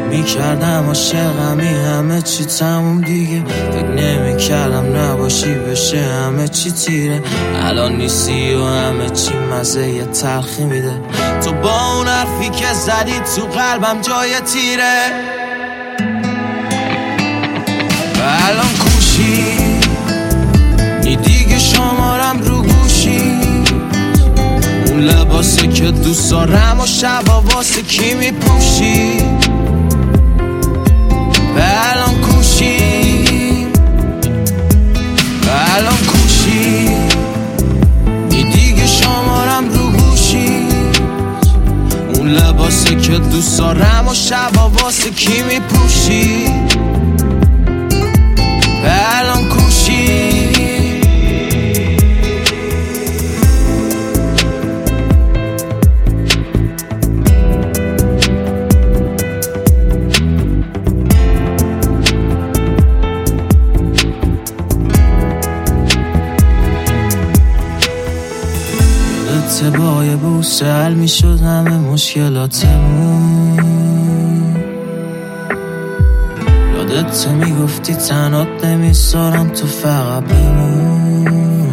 میکردم عاشقمی همه چی تموم دیگه، فکر نمیکردم نباشی بشه همه چی تیره. الان نیستی و همه چی مزه یه تلخی میده، تو با اون حرفی که زدی تو قلبم جای تیره. و الان کوشی نی دیگه شمارم رو گوشی، اون لباسه که دوست دارم و شبا واسه کی میپوشی. و الان کوشی، و الان کوشی نی دیگه شمارم رو گوشی، اون لباسه که دوست دارم و شبا واسه کی میپوشی. و الان کوشی. یادت با یه بوسه حل میشد همه مشکلاتمون، یادت میگفتی تنات نمیذارم تو فقط بمون،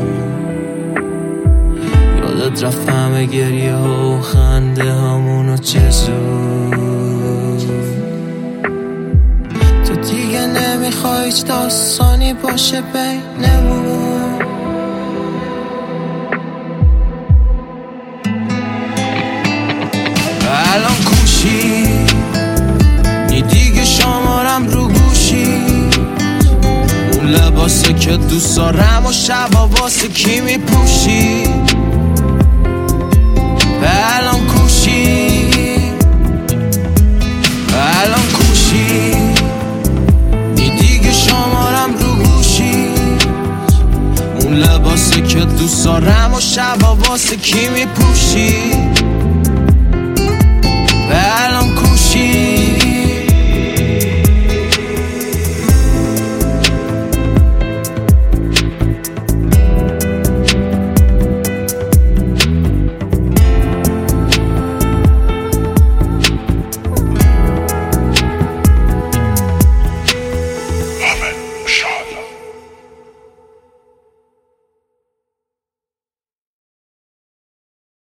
یادت رفت همه گریه ها و خنده هامونو چه زود، تو دیگه نمیخوای هیچ داستانی باشه بینمون. الان کوشی نی دیگه شمارم رو گوشی، اون لباسه که دوست دارم و شبا واسه کی میپوشی. و الان کوشی، و الان کوشی نی دیگه شمارم رو گوشی، اون لباسه که دوست دارم و شبا واسه کی میپوشی.